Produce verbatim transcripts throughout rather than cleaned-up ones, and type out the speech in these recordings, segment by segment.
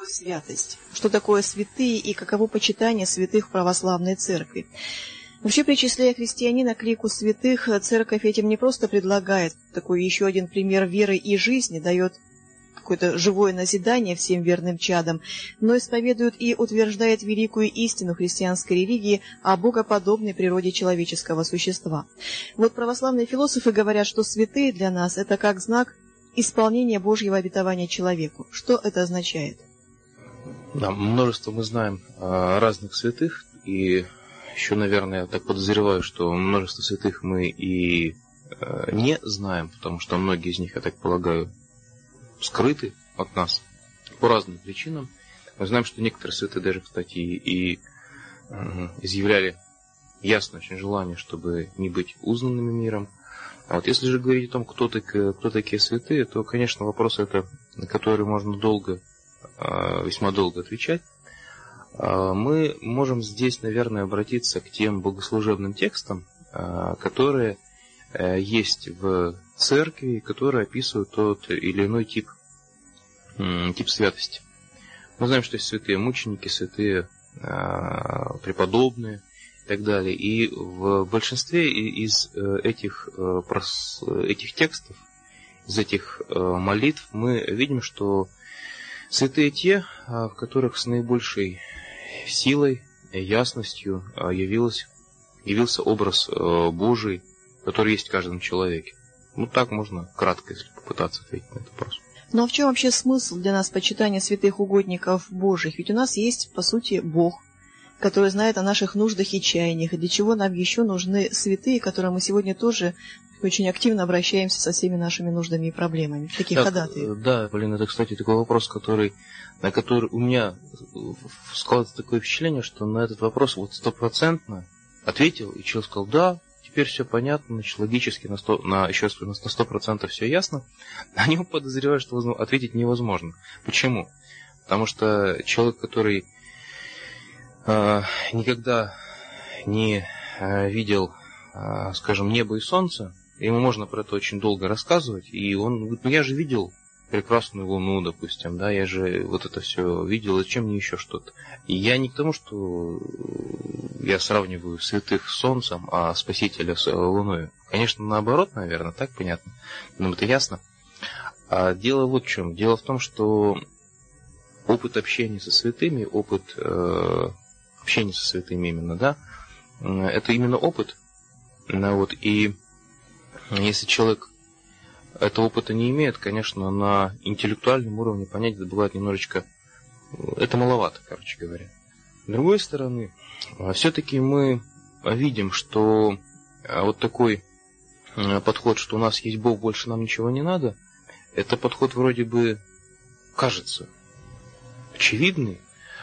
Святость. Что такое святые и каково почитание святых в православной церкви? Вообще, причисляя христианина к лику святых, церковь этим не просто предлагает такой еще один пример веры и жизни, дает какое-то живое назидание всем верным чадам, но исповедует и утверждает великую истину христианской религии о богоподобной природе человеческого существа. Вот православные философы говорят, что святые для нас – это как знак исполнения Божьего обетования человеку. Что это означает? Да, множество мы знаем э, разных святых, и еще, наверное, я так подозреваю, что множество святых мы и э, не знаем, потому что многие из них, я так полагаю, скрыты от нас по разным причинам. Мы знаем, что некоторые святые даже, кстати, и э, изъявляли ясно очень желание, чтобы не быть узнанными миром. А вот если же говорить о том, кто, так, кто такие святые, то, конечно, вопрос это, на который можно долго, весьма долго отвечать. Мы можем здесь, наверное, обратиться к тем богослужебным текстам, которые есть в церкви, которые описывают тот или иной тип, тип святости. Мы знаем, что есть святые мученики, святые преподобные и так далее. И в большинстве из этих, этих текстов, из этих молитв мы видим, что святые те, в которых с наибольшей силой, ясностью явилось, явился образ Божий, который есть в каждом человеке. Ну, так можно кратко, если попытаться ответить на этот вопрос. Ну, а в чем вообще смысл для нас почитания святых угодников Божьих? Ведь у нас есть, по сути, Бог, который знает о наших нуждах и чаяниях, и для чего нам еще нужны святые, к которым мы сегодня тоже очень активно обращаемся со всеми нашими нуждами и проблемами. Такие так, ходатые. Да, блин, это, кстати, такой вопрос, который, на который у меня складывается такое впечатление, что на этот вопрос вот стопроцентно ответил, и человек сказал, да, теперь все понятно, значит, логически на сто, на, еще раз, на сто процентов все ясно. На него подозревают, что ответить невозможно. Почему? Потому что человек, который э, никогда не э, видел, э, скажем, небо и солнце, ему можно про это очень долго рассказывать, и он говорит, ну я же видел прекрасную луну, допустим, да, я же вот это все видел, зачем мне еще что-то? И я не к тому, что я сравниваю святых с солнцем, а спасителя с луной. Конечно, наоборот, наверное, так понятно, но это ясно. А дело вот в чем. Дело в том, что опыт общения со святыми, опыт э, общения со святыми именно, да, это именно опыт. Вот, и если человек этого опыта не имеет, конечно, на интеллектуальном уровне понять это бывает немножечко, это маловато, короче говоря. С другой стороны, все-таки мы видим, что вот такой подход, что у нас есть Бог, больше нам ничего не надо, это подход вроде бы кажется очевидный,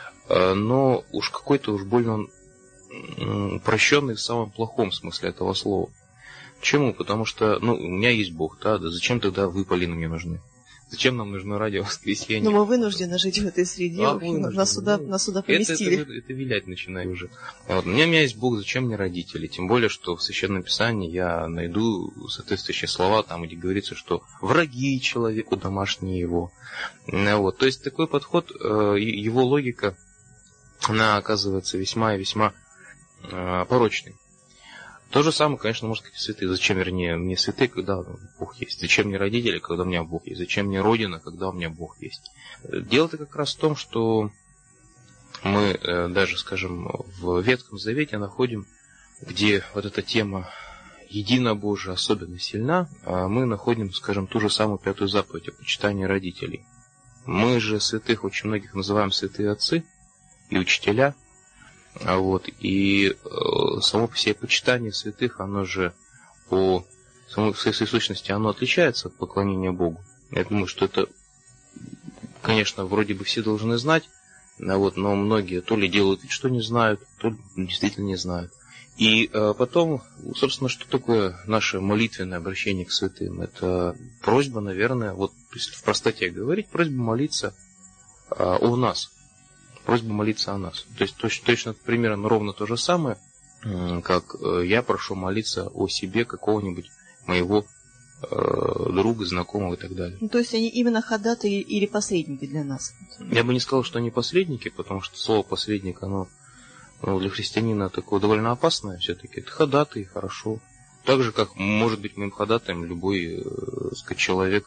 но уж какой-то уж больно упрощенный в самом плохом смысле этого слова. Почему? Потому что, ну, у меня есть Бог, да, да зачем тогда вы, Полина, мне нужны? Зачем нам нужно радио воскресенье? Ну, мы вынуждены жить в этой среде, а, нас, сюда, ну, нас сюда поместили. Это, это, это вилять начинаю уже. Вот, у, меня, у меня есть Бог, зачем мне родители? Тем более, что в Священном Писании я найду соответствующие слова, там, где говорится, что враги человеку домашние его. Вот, то есть такой подход, его логика, она оказывается весьма и весьма порочной. То же самое, конечно, может сказать святые. Зачем, вернее, мне святые, когда Бог есть? Зачем мне родители, когда у меня Бог есть? Зачем мне Родина, когда у меня Бог есть? Дело-то как раз в том, что мы даже, скажем, в Ветхом Завете находим, где вот эта тема единобожия особенно сильна, мы находим, скажем, ту же самую пятую заповедь о почитании родителей. Мы же святых очень многих называем святые отцы и учителя. Вот, и э, само по себе почитание святых, оно же по самой своей сущности, оно отличается от поклонения Богу. Я думаю, что это, конечно, вроде бы все должны знать, да, вот, но многие то ли делают вид, что не знают, то ли действительно не знают. И э, потом, собственно, что такое наше молитвенное обращение к святым? Это просьба, наверное, вот если в простоте говорить, просьба молиться э, о нас. Просьба молиться о нас. То есть точно, точно примерно ровно то же самое, как я прошу молиться о себе какого-нибудь моего друга, знакомого и так далее. Ну, то есть они именно ходатаи или посредники для нас? Я бы не сказал, что они посредники, потому что слово посредник, оно ну, для христианина такое довольно опасное все-таки. Это ходатай, хорошо. Так же, как может быть моим ходатаем любой так сказать, человек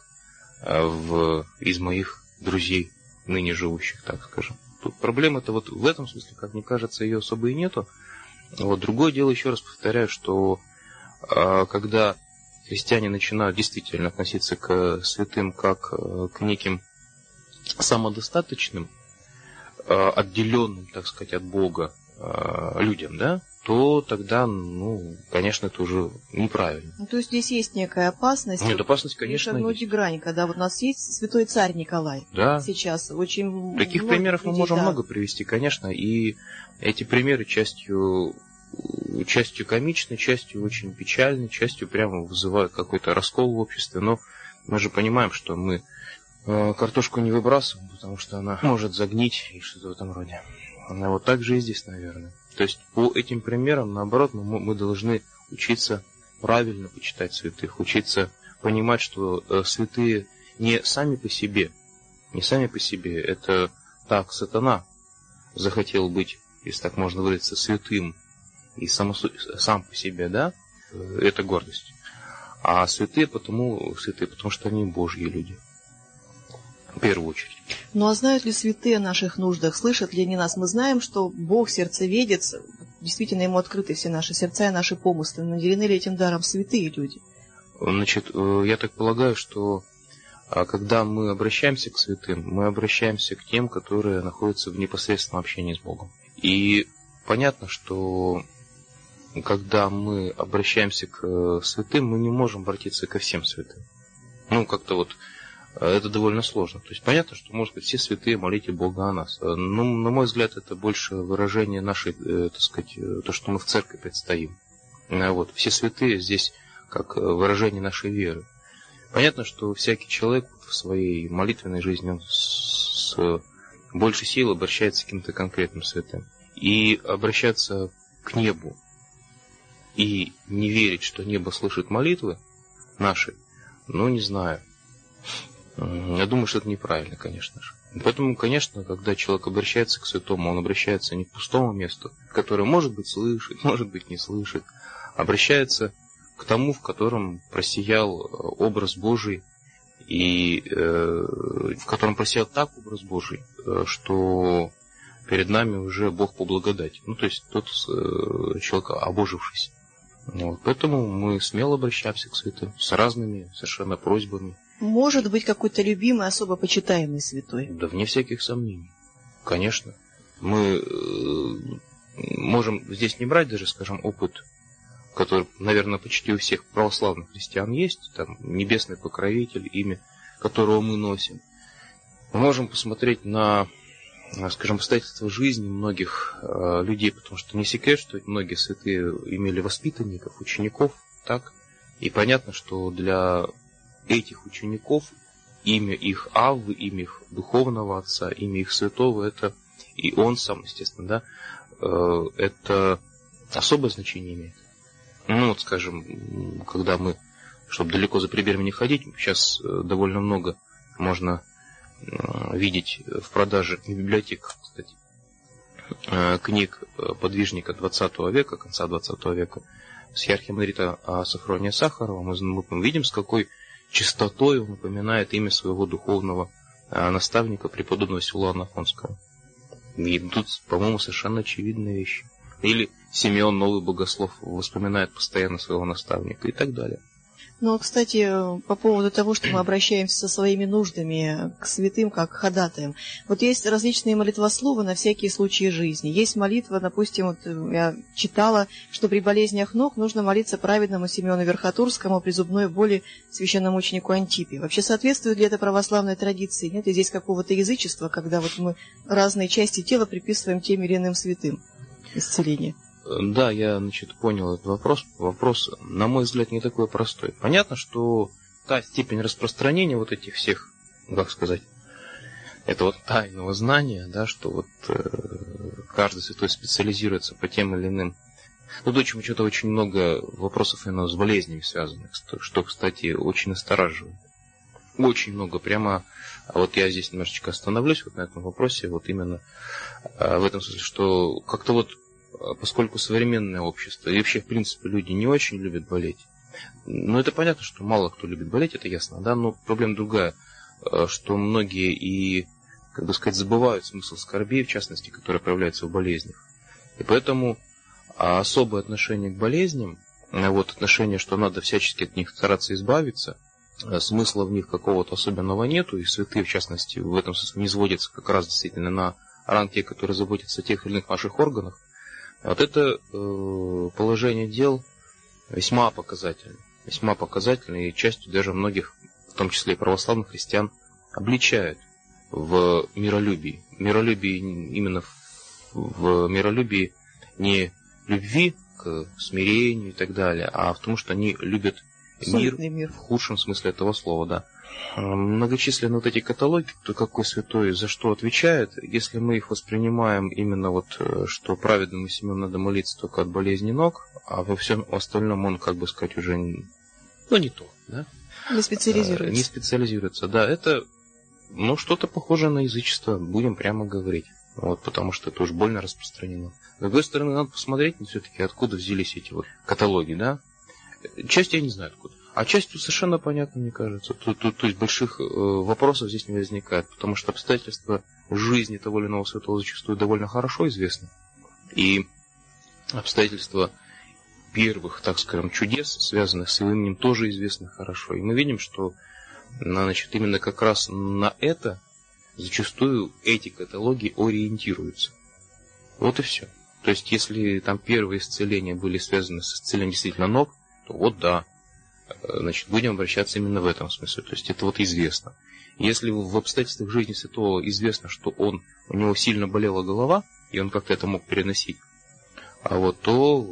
в, из моих друзей, ныне живущих, так скажем. Тут проблема-то вот в этом смысле, как мне кажется, ее особо и нету. Вот другое дело, еще раз повторяю, что когда христиане начинают действительно относиться к святым как к неким самодостаточным, отделенным, так сказать, от Бога людям, да, то тогда, ну, конечно, это уже неправильно. Ну, то есть здесь есть некая опасность. Нет, опасность, конечно, есть. Шагнуть грань, когда вот у нас есть святой царь Николай. Да. Сейчас очень таких примеров людей, мы можем да. много привести, конечно, и эти примеры частью частью комичной, частью очень печальной, частью прямо вызывают какой-то раскол в обществе, но мы же понимаем, что мы э, картошку не выбрасываем, потому что она может загнить и что-то в этом роде. А вот так же и здесь, наверное. То есть по этим примерам, наоборот, мы, мы должны учиться правильно почитать святых, учиться понимать, что э, святые не сами по себе, не сами по себе, это так, сатана захотел быть, если так можно выразиться, святым, и сам, сам по себе, да, это гордость. А святые потому, святые, потому что они Божьи люди. В первую очередь. Ну а знают ли святые о наших нуждах? Слышат ли они нас? Мы знаем, что Бог сердцеведец, действительно ему открыты все наши сердца и наши помыслы. Наделены ли этим даром святые люди? Значит, я так полагаю, что когда мы обращаемся к святым, мы обращаемся к тем, которые находятся в непосредственном общении с Богом. И понятно, что когда мы обращаемся к святым, мы не можем обратиться ко всем святым. Ну, как-то вот это довольно сложно. То есть понятно, что, может быть, все святые, молите Бога о нас. Но, на мой взгляд, это больше выражение нашей, так сказать, то, что мы в церкви предстоим. Вот. Все святые здесь как выражение нашей веры. Понятно, что всякий человек в своей молитвенной жизни он с большей силой обращается к каким-то конкретным святым. И обращаться к небу и не верить, что небо слышит молитвы наши, ну, не знаю. Я думаю, что это неправильно, конечно же. Поэтому, конечно, когда человек обращается к святому, он обращается не к пустому месту, которое, может быть, слышит, может быть, не слышит, обращается к тому, в котором просиял образ Божий, и э, в котором просиял так образ Божий, что перед нами уже Бог по благодати. Ну, то есть тот э, человек обожившийся. Вот. Поэтому мы смело обращаемся к святым с разными совершенно просьбами. Может быть, какой-то любимый, особо почитаемый святой? Да вне всяких сомнений. Конечно. Мы э, можем здесь не брать даже, скажем, опыт, который, наверное, почти у всех православных христиан есть, там, небесный покровитель, имя которого мы носим. Мы можем посмотреть на, скажем, обстоятельства жизни многих э, людей, потому что не секрет, что многие святые имели воспитанников, учеников, так? И понятно, что для этих учеников имя их Аввы, имя их духовного отца, имя их святого, это и он сам, естественно, да, э, это особое значение имеет. Ну, вот, скажем, когда мы, чтобы далеко за примерами не ходить, сейчас довольно много можно видеть в продаже в библиотеках, кстати, книг подвижника двадцатого века, конца двадцатого века, с архиемандрита Софрония Сахарова. Мы видим, с какой чистотой он напоминает имя своего духовного наставника, преподобного Силуана Афонского. И тут, по-моему, совершенно очевидные вещи. Или Симеон, новый богослов, вспоминает постоянно своего наставника и так далее. Ну, кстати, по поводу того, что мы обращаемся со своими нуждами к святым, как к ходатаям. Вот есть различные молитвословы на всякие случаи жизни. Есть молитва, допустим, вот я читала, что при болезнях ног нужно молиться праведному Симеону Верхотурскому при зубной боли священному ученику Антипе. Вообще соответствует ли это православной традиции? Нет ли здесь какого-то язычества, когда вот мы разные части тела приписываем тем или иным святым исцеления? Да, я, значит, понял этот вопрос. Вопрос, на мой взгляд, не такой простой. Понятно, что та степень распространения вот этих всех, как сказать, этого тайного знания, да, что вот э, каждый святой специализируется по тем или иным Ну, дочь, что-то очень много вопросов именно с болезнями связанных, что, кстати, очень настораживает. Очень много, прямо, вот я здесь немножечко остановлюсь вот на этом вопросе, вот именно в этом смысле, что как-то вот, поскольку современное общество, и вообще, в принципе, люди не очень любят болеть, ну, это понятно, что мало кто любит болеть, это ясно, да, но проблема другая, что многие и, как бы сказать, забывают смысл скорби, в частности, которые проявляются в болезнях. И поэтому особое отношение к болезням, вот отношение, что надо всячески от них стараться избавиться, смысла в них какого-то особенного нету, и святые, в частности, в этом смысле не сводятся как раз действительно на ранг тех, которые заботятся о тех или иных наших органах. Вот это э, положение дел весьма показательно, весьма показательно, и частью даже многих, в том числе и православных христиан, обличает в миролюбии. Миролюбие именно в, в миролюбии не любви к смирению и так далее, а в том, что они любят мир, мир в худшем смысле этого слова, да. Многочисленные вот эти каталоги, кто какой святой за что отвечает, если мы их воспринимаем именно вот, что праведному Симеону надо молиться только от болезни ног, а во всем остальном он, как бы сказать, уже, ну, не то, да. Не специализируется. Не специализируется, да. Это, ну, что-то похожее на язычество, будем прямо говорить. Вот, потому что это уж больно распространено. С другой стороны, надо посмотреть, ну, все-таки, откуда взялись эти вот каталоги, да. Часть я не знаю откуда. А часть совершенно понятно, мне кажется. То, то, то есть больших э, вопросов здесь не возникает, потому что обстоятельства жизни того или иного святого зачастую довольно хорошо известны. И обстоятельства первых, так скажем, чудес, связанных с его именем, тоже известны хорошо. И мы видим, что, значит, именно как раз на это зачастую эти каталоги ориентируются. Вот и все. То есть, если там первые исцеления были связаны с исцелением действительно ног, то вот да, значит, будем обращаться именно в этом смысле. То есть это вот известно. Если в обстоятельствах жизни святого известно, что он, у него сильно болела голова, и он как-то это мог переносить, а вот то,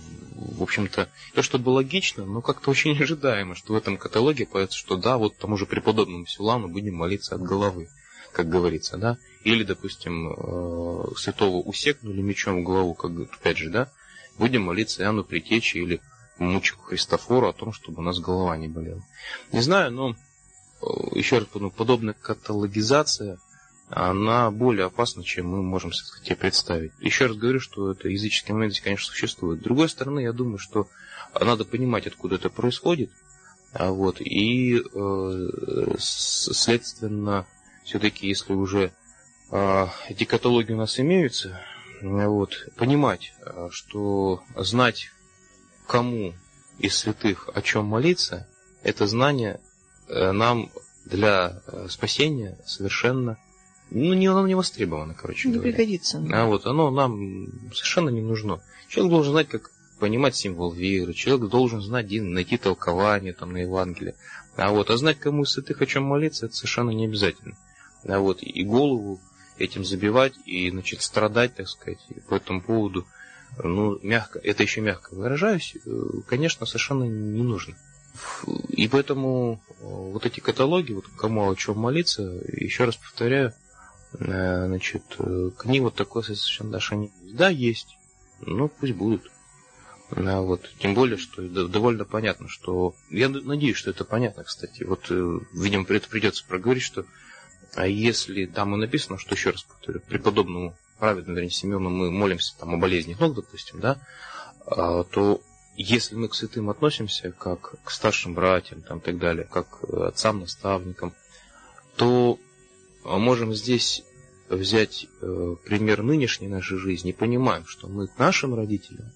в общем-то, то, что было логично, но как-то очень ожидаемо, что в этом каталоге появится, что да, вот тому же преподобному Силану будем молиться от головы, как говорится, да. Или, допустим, святого усекнули мечом в голову, как, опять же, да, будем молиться Иоанну Предтече или мученику Христофору о том, чтобы у нас голова не болела. Не знаю, но еще раз подумаю, подобная каталогизация, она более опасна, чем мы можем, так сказать, себе представить. Еще раз говорю, что это языческий момент здесь, конечно, существует. С другой стороны, я думаю, что надо понимать, откуда это происходит, вот, и, э, следственно, все-таки, если уже э, эти каталоги у нас имеются, вот, понимать, что знать, кому из святых о чем молиться, это знание нам для спасения совершенно, ну, не, оно не востребовано, короче не говоря. Не пригодится. А вот оно нам совершенно не нужно. Человек должен знать, как понимать символ веры, человек должен знать, найти толкование там, на Евангелие. А вот, а знать, кому из святых о чем молиться, это совершенно не обязательно. А вот, и голову этим забивать, и, значит, страдать, так сказать, по этому поводу, ну, мягко, это еще мягко выражаюсь, конечно, совершенно не нужно. И поэтому вот эти каталоги, вот кому о чем молиться, еще раз повторяю, значит, к ним вот такое совершенно отношение. Да, есть, но пусть будут. Вот. Тем более, что довольно понятно, что... Я надеюсь, что это понятно, кстати. Вот, видимо, это придется проговорить, что а если там и написано, что, еще раз повторю, преподобному праведному, вернее, Симеону мы молимся там, о болезни ног, допустим, да, то если мы к святым относимся как к старшим братьям, там, и так далее, как к отцам-наставникам, то можем здесь взять э, пример нынешней нашей жизни и понимаем, что мы к нашим родителям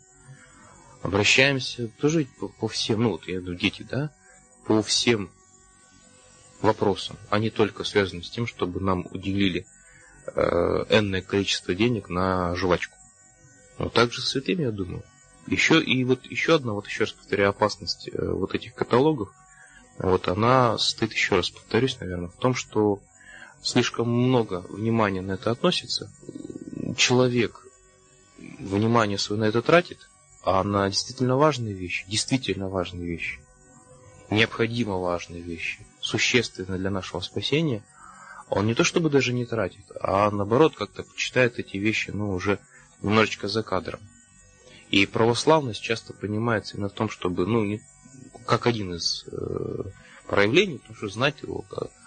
обращаемся тоже по, по всем, ну вот я говорю, дети, да, по всем вопросам, а не только связанным с тем, чтобы нам уделили э, энное количество денег на жвачку. Но также с святыми, я думаю. Еще и вот еще одна, вот еще раз повторяю, опасность э, вот этих каталогов, вот она состоит, еще раз повторюсь, наверное, в том, что слишком много внимания на это относится. Человек внимание свое на это тратит, а на действительно важные вещи, действительно важные вещи, необходимо важные вещи, существенные для нашего спасения, он не то чтобы даже не тратит, а наоборот как-то почитает эти вещи, ну, уже немножечко за кадром. И православность часто понимается именно в том, чтобы, ну, не, как один из э, проявлений, потому что знать его,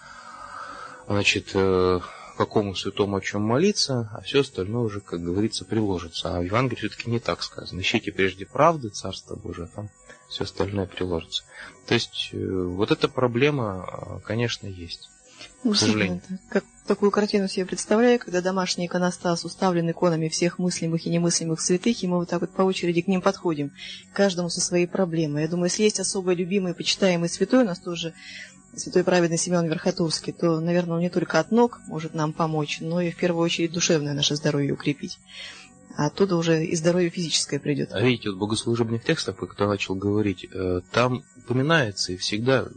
значит, э, какому святому о чем молиться, а все остальное уже, как говорится, приложится. А в Евангелии все-таки не так сказано. Ищите прежде правды, Царство Божие, а там все остальное приложится. То есть э, вот эта проблема, конечно, есть. Ну, к сожалению. Как такую картину себе представляю, когда домашний иконостас уставлен иконами всех мыслимых и немыслимых святых, и мы вот так вот по очереди к ним подходим, каждому со своей проблемой. Я думаю, если есть особо любимый и почитаемый святой, у нас тоже святой праведный Симеон Верхотурский, то, наверное, он не только от ног может нам помочь, но и в первую очередь душевное наше здоровье укрепить. А оттуда уже и здоровье физическое придет. А видите, вот в богослужебных текстах, когда начал говорить, там упоминается и всегда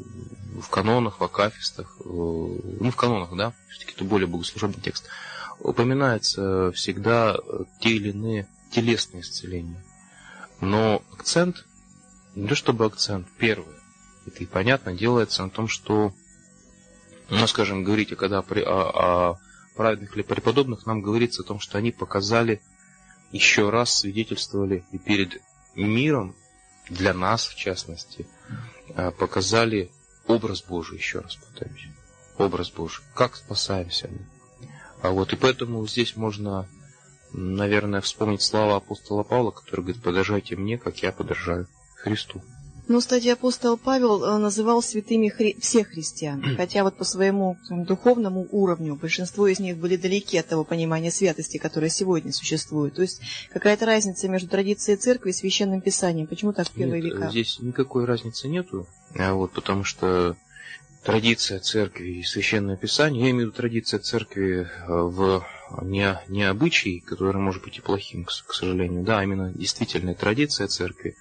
в канонах, в акафистах, ну, в канонах, да, все-таки это более богослужебный текст, упоминается всегда те или иные телесные исцеления. Но акцент, не то чтобы акцент, первое, это и понятно, делается на том, что, ну, скажем, говорите, когда при, о, о праведных или преподобных, нам говорится о том, что они показали, еще раз свидетельствовали и перед миром, для нас в частности, показали образ Божий, еще раз повторюсь. Образ Божий. Как спасаемся мы. А вот и поэтому здесь можно, наверное, вспомнить слова апостола Павла, который говорит: подражайте мне, как я подражаю Христу. Ну, кстати, апостол Павел называл святыми хри... всех христиан, хотя вот по своему духовному уровню большинство из них были далеки от того понимания святости, которое сегодня существует. То есть какая-то разница между традицией церкви и священным писанием. Почему так в первые Нет, века? Здесь никакой разницы нету, вот, потому что традиция церкви и священное писание, я имею в виду традиция церкви в не, не обычай, который может быть и плохим, к сожалению, да, а именно действительная традиция церкви.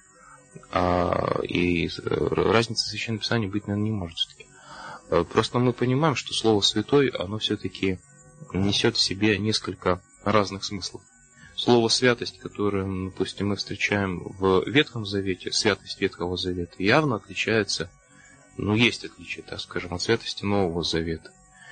А, и разницы в священном писании быть, наверное, не может все-таки. Просто мы понимаем, что слово «святой», оно все-таки несет в себе несколько разных смыслов. Слово «святость», которое, допустим, мы встречаем в Ветхом Завете, святость Ветхого Завета, явно отличается, ну, есть отличие, так скажем, от святости Нового Завета.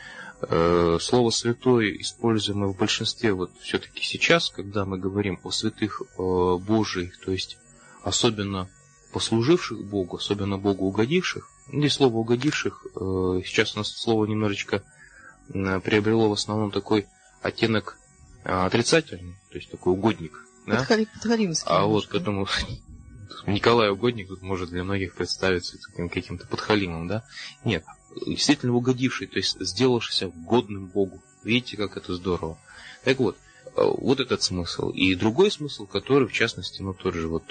Слово «святой», используемое в большинстве, вот все-таки сейчас, когда мы говорим о святых Божиих, то есть особенно послуживших Богу, особенно Богу угодивших. Здесь слово «угодивших», сейчас у нас слово немножечко приобрело в основном такой оттенок отрицательный, то есть такой угодник. Да? Подхалимский. А вот поэтому Николай Угодник тут может для многих представиться каким-то подхалимом, да? Нет, действительно угодивший, то есть сделавшийся годным Богу. Видите, как это здорово. Так вот, вот этот смысл. И другой смысл, который, в частности, ну, тот же вот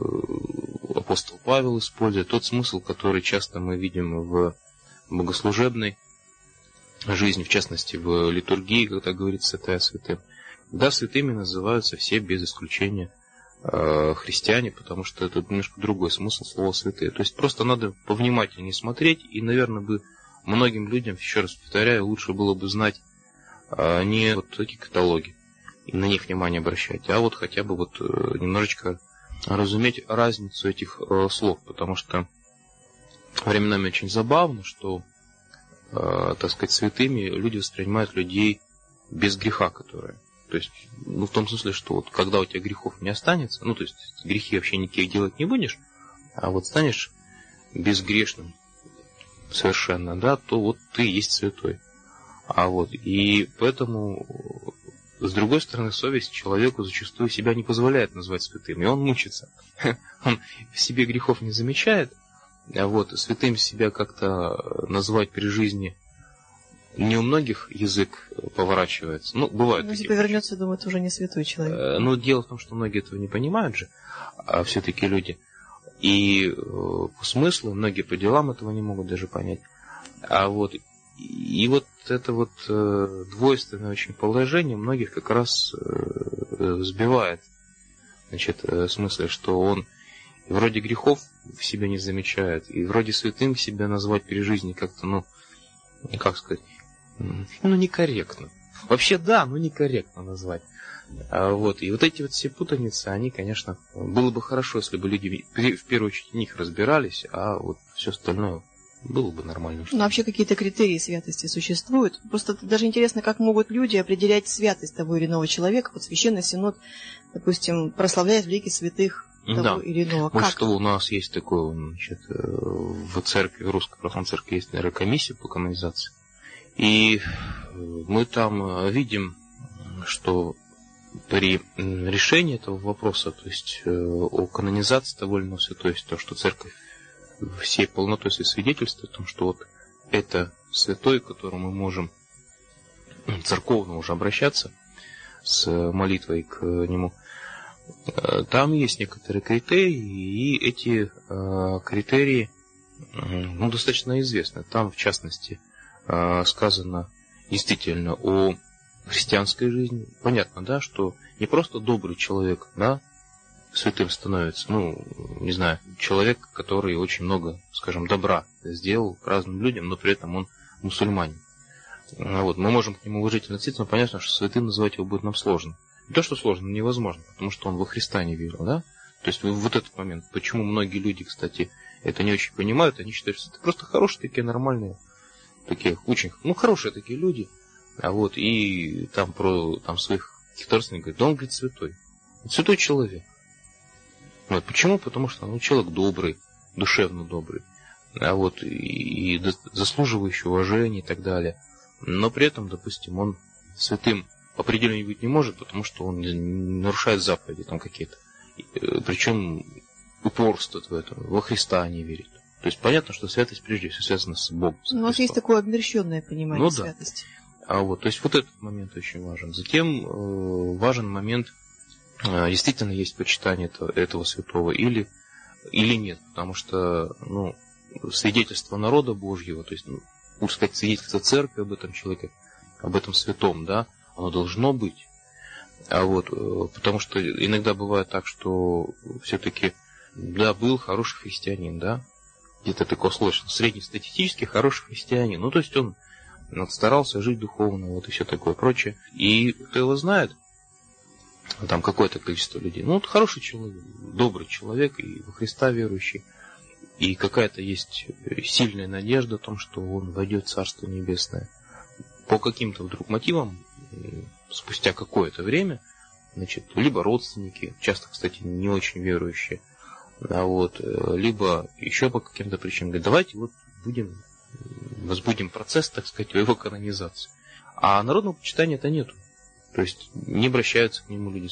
э, апостол Павел использует, тот смысл, который часто мы видим в богослужебной жизни, в частности, в литургии, когда говорится «святая святым». Да, святыми называются все без исключения э, христиане, потому что это немножко другой смысл слова «святые». То есть просто надо повнимательнее смотреть, и, наверное, бы многим людям, еще раз повторяю, лучше было бы знать э, не вот такие каталоги, и на них внимание обращать, а вот хотя бы вот немножечко разуметь разницу этих э, слов, потому что временами очень забавно, что, э, так сказать, святыми люди воспринимают людей без греха, которые, то есть, ну, в том смысле, что вот когда у тебя грехов не останется, ну, то есть, грехи вообще никаких делать не будешь, а вот станешь безгрешным совершенно, да, то вот ты и есть святой. А вот, и поэтому... С другой стороны, совесть человеку зачастую себя не позволяет назвать святым, и он мучится. Он в себе грехов не замечает, а вот святым себя как-то назвать при жизни не у многих язык поворачивается. Ну, бывает. Ну, если повернется, думает, уже не святой человек. Но дело в том, что многие этого не понимают же, а все-таки люди. И по смыслу, многие по делам этого не могут даже понять. А вот И вот это вот э, двойственное очень положение многих как раз э, сбивает. Значит, э, в смысле, что он вроде грехов в себе не замечает, и вроде святым себя назвать при жизни как-то, ну, как сказать, ну, некорректно. Вообще да, но некорректно назвать. А, вот, и вот эти вот все путаницы, они, конечно, было бы хорошо, если бы люди в первую очередь в них разбирались, а вот все остальное было бы нормально. Ну, вообще какие-то критерии святости существуют. Просто даже интересно, как могут люди определять святость того или иного человека. Вот Священный Синод, допустим, прославляет в лике святых того да. или иного. Вот как? что у нас есть такое, значит, в церкви, в Русской Православной Церкви есть, наверное, комиссия по канонизации. И мы там видим, что при решении этого вопроса, то есть о канонизации того или иного святого, то есть то, что церковь всей полнотой своей свидетельствует о том, что вот это святой, к которому мы можем церковно уже обращаться с молитвой к нему, там есть некоторые критерии, и эти э, критерии ну, достаточно известны. Там, в частности, э, сказано действительно о христианской жизни. Понятно, да, что не просто добрый человек, да, святым становится, ну, не знаю, человек, который очень много, скажем, добра сделал разным людям, но при этом он мусульманин. Вот, мы можем к нему уважительно относиться, но понятно, что святым называть его будет нам сложно. Не то, что сложно, но невозможно, потому что он во Христа не верил, да? То есть вот этот момент, почему многие люди, кстати, это не очень понимают, они считают, что это просто хорошие такие нормальные, такие очень, ну, хорошие такие люди, а вот, и там про там своих каких-то родственников говорят, да он, говорит, святой. Святой человек. Вот, почему? Потому что он ну, человек добрый, душевно добрый, а вот, и, и заслуживающий уважения и так далее. Но при этом, допустим, он святым определенно быть не может, потому что он нарушает заповеди там какие-то. Причем упорство в этом, во Христа не верит. То есть понятно, что святость прежде всего связана с Богом. С У нас есть такое обмерщенное понимание ну, святости. Да. А вот, то есть вот этот момент очень важен. Затем э, важен момент, э, действительно есть почитание этого, этого святого или, или нет. Потому что ну, свидетельство народа Божьего, то есть, ну, лучше сказать, свидетельство церкви об этом человеке, об этом святом, да, оно должно быть. А вот, потому что иногда бывает так, что все-таки, да, был хороший христианин, да, где-то такое слышно, среднестатистический хороший христианин, ну, то есть он старался жить духовно, вот и все такое прочее. И кто его знает, там какое-то количество людей, ну, вот хороший человек, добрый человек, и во Христа верующий, и какая-то есть сильная надежда о том, что он войдет в Царство Небесное. По каким-то вдруг мотивам, спустя какое-то время, значит, либо родственники, часто, кстати, не очень верующие, а вот, либо еще по каким-то причинам говорят, давайте вот будем, возбудим процесс, так сказать, его канонизации. А народного почитания-то нету. То есть не обращаются к нему люди